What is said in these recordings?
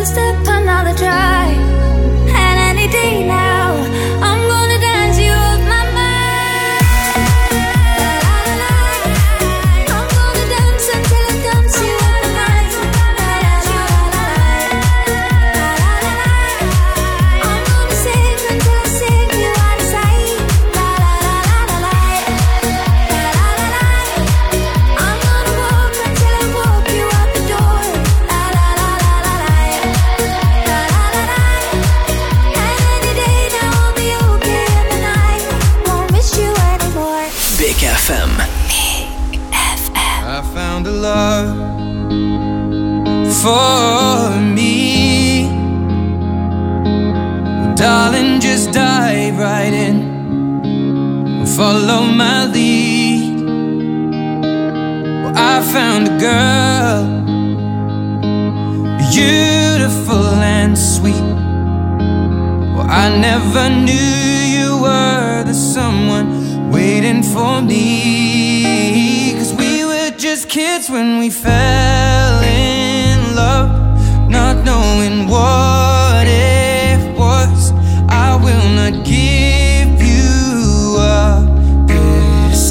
could step another dry. And any day now, I'm gonna dance you off my mind. I'm gonna dance until it comes you off my mind. I'm gonna sing until I sing you out of sight. I'm gonna walk until I walk you out the door. And any day now I'll be okay in the night. Won't miss you anymore. Big FM. I found a love for me. Well, darling, just dive right in and follow my lead. Well, I found a girl, beautiful and sweet. Well, I never knew you were the someone waiting for me. 'Cause we were just kids when we fell in love, not knowing what it was. I will not give you up this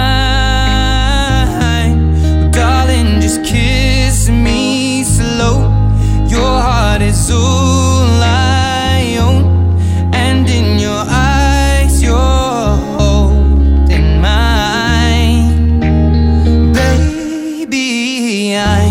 time. Darling, just kiss me slow. Your heart is all I own, and in your eyes you're holding mine. Baby, I'm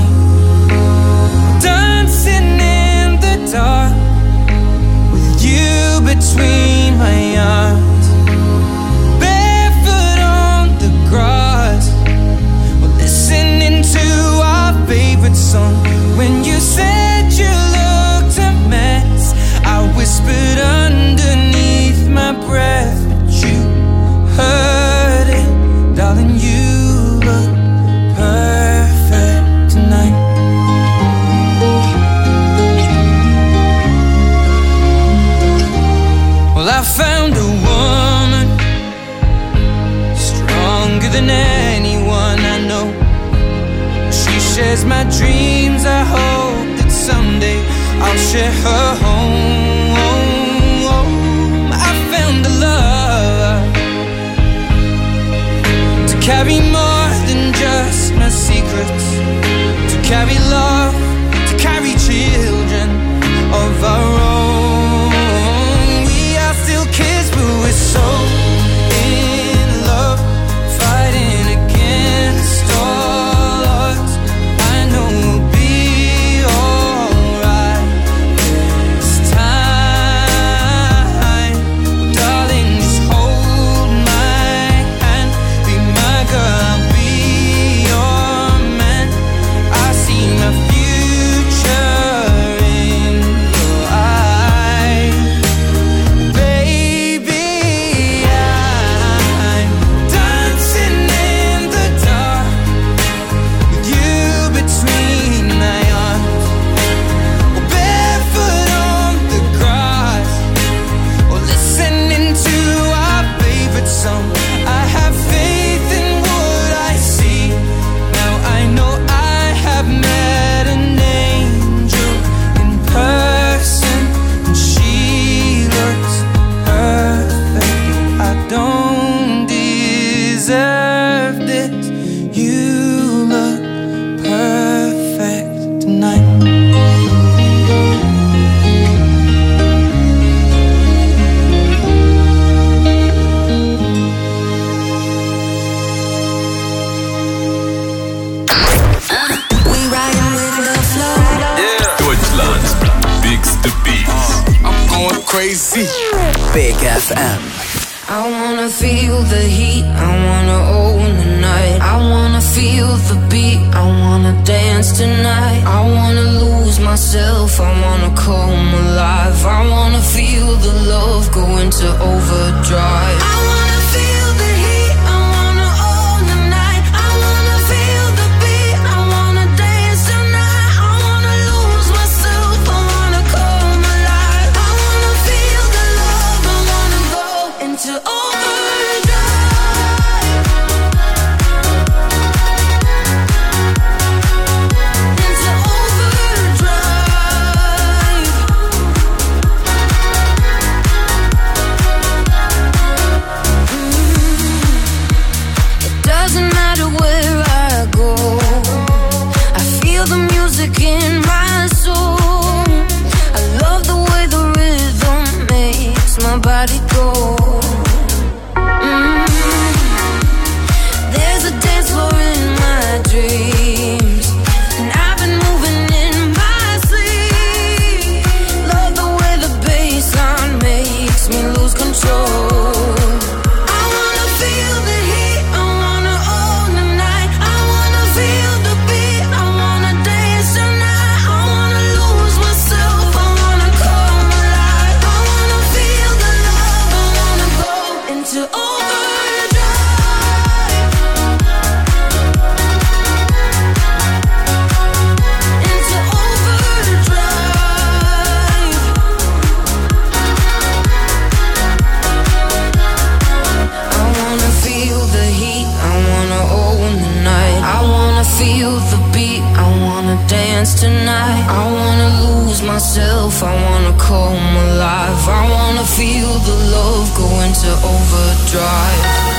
dancing in the dark with you between my arms, barefoot on the grass. We're listening to our favorite song. When you said you looked a mess, I whispered underneath my breath, but you heard it. Darling, you look perfect tonight. Well, I found a woman stronger than anyone I know. She shares my dreams. I hope that someday I'll share her home. I found a love to carry more than just my secrets, to carry love, to carry children of our own. We are still kids, but we're so in love, fighting against all odds. I know we'll be alright this time. Darling, just hold my hand, be my girl, I'll be your man. I see my future in your eyes. Baby, I'm dancing in the dark with you between my arms, or barefoot on the grass, or listening to our favorite song. I have faith in what I see. Now I know I have met an angel in person, and she looks perfect. I don't deserve this. You look perfect tonight. We riding with the flow. Deutschland's bigste Beats. I'm going crazy. Big FM. I wanna feel the heat, I wanna own the night. I wanna feel the beat, I wanna dance tonight. I wanna lose myself, I wanna come alive. I wanna feel the love go into overdrive. I wanna feel the heat, I wanna own the night. I wanna feel the beat, I wanna dance tonight. I wanna lose myself, I wanna come alive. I wanna feel the love, I wanna go into overdrive. dance tonight. I wanna lose myself, I wanna come alive. I wanna feel the love go into overdrive.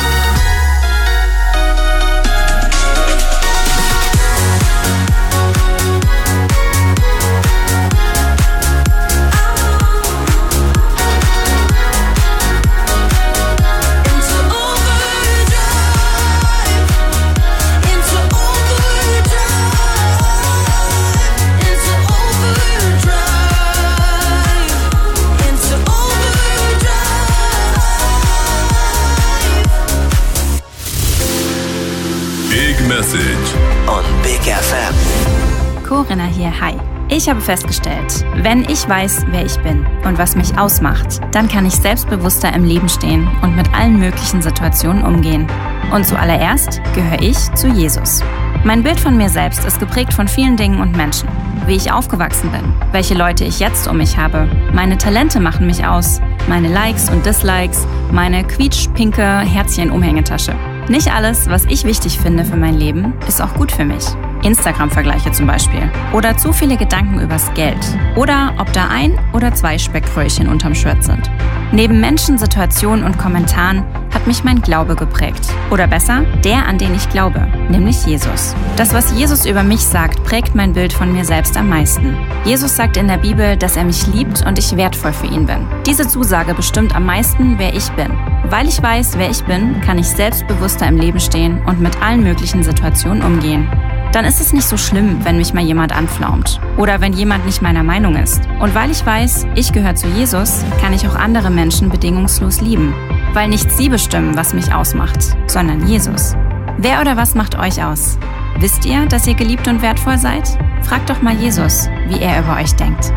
Message on Big FM. Corinna hier, hi. Ich habe festgestellt, wenn ich weiß, wer ich bin und was mich ausmacht, dann kann ich selbstbewusster im Leben stehen und mit allen möglichen Situationen umgehen. Und zuallererst gehöre ich zu Jesus. Mein Bild von mir selbst ist geprägt von vielen Dingen und Menschen. Wie ich aufgewachsen bin, welche Leute ich jetzt um mich habe. Meine Talente machen mich aus, meine Likes und Dislikes, meine quietschpinke Herzchen-Umhängetasche. Nicht alles, was ich wichtig finde für mein Leben, ist auch gut für mich. Instagram-Vergleiche zum Beispiel. Oder zu viele Gedanken übers Geld. Oder ob da 1 oder 2 Speckröllchen unterm Shirt sind. Neben Menschen, Situationen und Kommentaren hat mich mein Glaube geprägt. Oder besser, der, an den ich glaube, nämlich Jesus. Das, was Jesus über mich sagt, prägt mein Bild von mir selbst am meisten. Jesus sagt in der Bibel, dass er mich liebt und ich wertvoll für ihn bin. Diese Zusage bestimmt am meisten, wer ich bin. Weil ich weiß, wer ich bin, kann ich selbstbewusster im Leben stehen und mit allen möglichen Situationen umgehen. Dann ist es nicht so schlimm, wenn mich mal jemand anflaumt oder wenn jemand nicht meiner Meinung ist. Und weil ich weiß, ich gehöre zu Jesus, kann ich auch andere Menschen bedingungslos lieben. Weil nicht sie bestimmen, was mich ausmacht, sondern Jesus. Wer oder was macht euch aus? Wisst ihr, dass ihr geliebt und wertvoll seid? Fragt doch mal Jesus, wie er über euch denkt.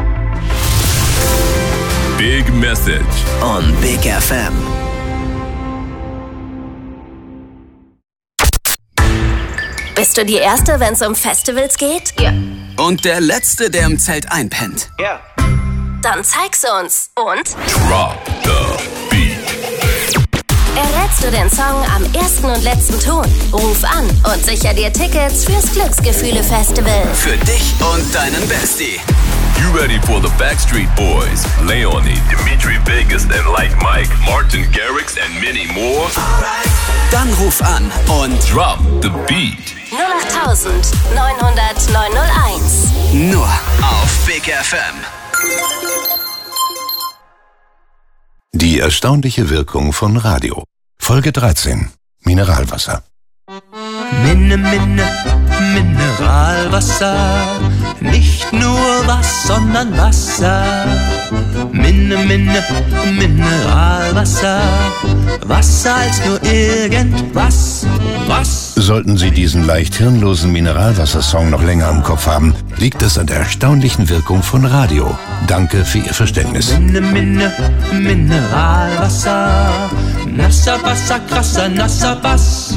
Big Message on Big FM. Bist du die Erste, wenn es um Festivals geht? Ja. Und der Letzte, der im Zelt einpennt? Ja. Dann zeig's uns. Und? Drop the Beat. Errätst du den Song am ersten und letzten Ton? Ruf an und sicher dir Tickets fürs Glücksgefühle-Festival. Für dich und deinen Bestie. You ready for the Backstreet Boys, Leonie, Dimitri Vegas and Like Mike, Martin Garrix and many more? Dann ruf an und drop the beat. 08900 901. Nur auf Big FM. Die erstaunliche Wirkung von Radio. Folge 13. Mineralwasser. Mineralwasser. Nicht nur was, sondern Wasser. Mineralwasser. Wasser als nur irgendwas. Was? Sollten Sie diesen leicht hirnlosen Mineralwassersong noch länger im Kopf haben, liegt es an der erstaunlichen Wirkung von Radio. Danke für Ihr Verständnis. Mineralwasser. Nasser Wasser, krasser, nasser Bass.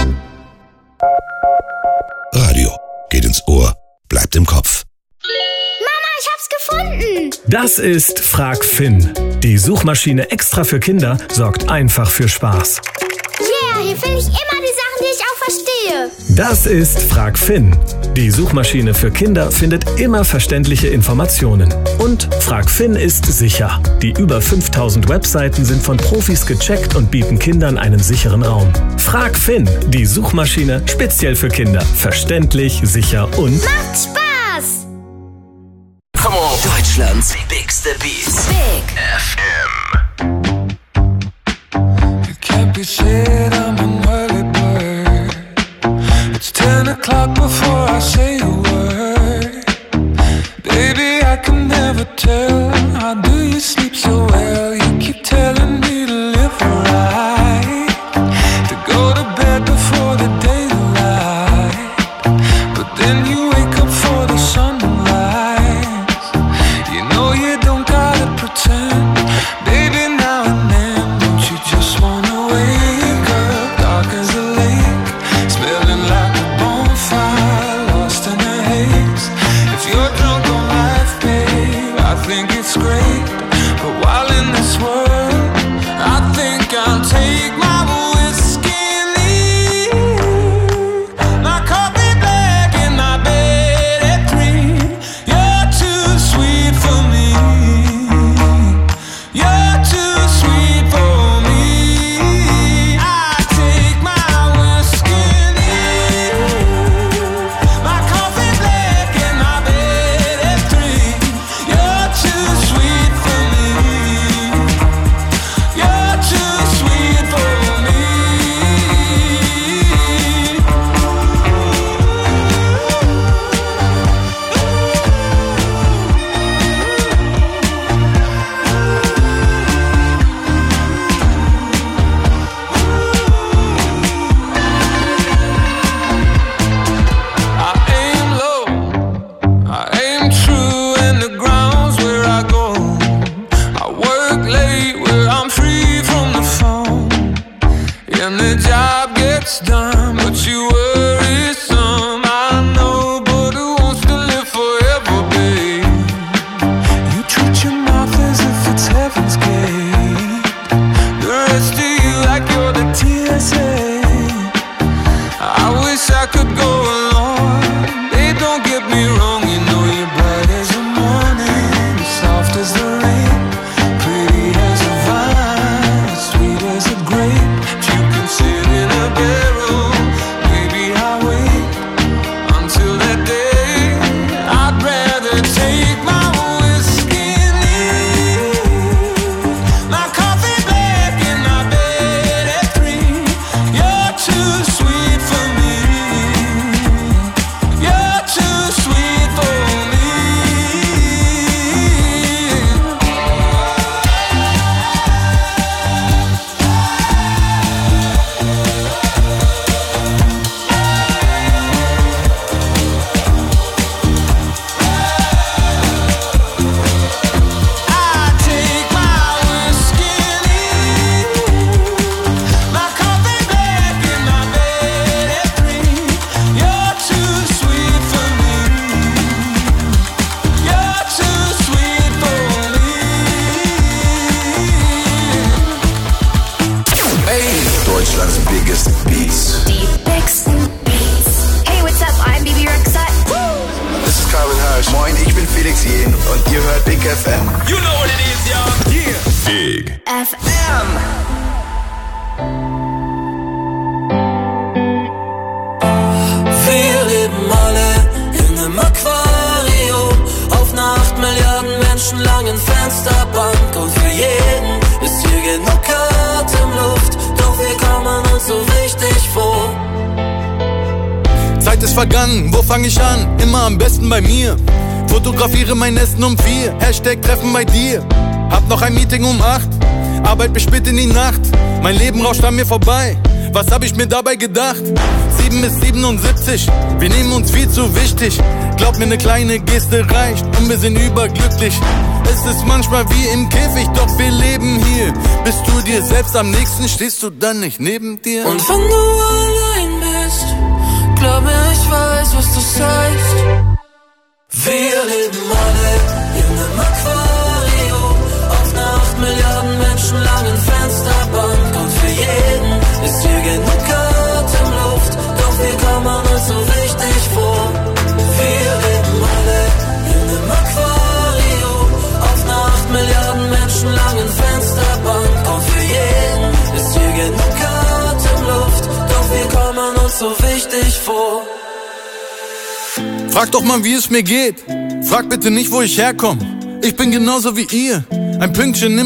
Radio geht ins Ohr, bleibt im Kopf. Mama, ich hab's gefunden! Das ist Frag Finn. Die Suchmaschine extra für Kinder sorgt einfach für Spaß. Yeah, hier finde ich immer die Sachen, die ich auch verstehe. Das ist Frag Finn. Die Suchmaschine für Kinder findet immer verständliche Informationen. Und Frag Finn ist sicher. Die über 5000 Webseiten sind von Profis gecheckt und bieten Kindern einen sicheren Raum. Frag Finn, die Suchmaschine speziell für Kinder. Verständlich, sicher und... Macht Spaß! Come on. Deutschlands bigste Beats. Big FM. It can't be said I'm an early bird. It's 10 o'clock before I say a word. Baby, I can never tell. How do you sleep so well? You keep telling me to live right, to go to bed before the daylight. But then you wake up for the sunrise. You know you don't gotta pretend. Baby, now and then, don't you just wanna wake up dark as a lake, smelling like a bonfire, lost in a haze. If you're drunk on life, babe, I think it's great. But while in this world, I think I'll take my whiskey and leave. My coffee black in my bed at 3. 10 und ihr hört Big FM. You know what it is, y'all. Yeah. Big FM. Wir leben alle in einem Aquarium auf einer 8 Milliarden Menschen langen Fensterbank. Und für jeden ist hier genug Atemluft, doch wir kommen uns so wichtig vor. Zeit ist vergangen, wo fange ich an? Immer am besten bei mir. Fotografiere mein Essen um 4, Hashtag Treffen bei dir. Hab noch ein Meeting um 8, Arbeit bis spät in die Nacht. Mein Leben rauscht an mir vorbei, was hab ich mir dabei gedacht? 7 bis 77, wir nehmen uns viel zu wichtig. Glaub mir, ne kleine Geste reicht und wir sind überglücklich. Es ist manchmal wie im Käfig, doch wir leben hier. Bist du dir selbst am nächsten, stehst du dann nicht neben dir? Und wenn du allein bist, glaub mir, ich weiß, was das heißt. Wir leben alle in einem Aquarium auf einer 8 Milliarden Menschen langen Fensterbank. Und für jeden ist hier genug Atemluft, doch wir kommen uns so wichtig vor. Wir leben alle in einem Aquarium auf einer 8 Milliarden Menschen langen Fensterbank. Und für jeden ist hier genug Atemluft, doch wir kommen uns so wichtig vor. Frag doch mal, wie es mir geht. Frag bitte nicht, wo ich herkomme. Ich bin genauso wie ihr. Ein Pünktchen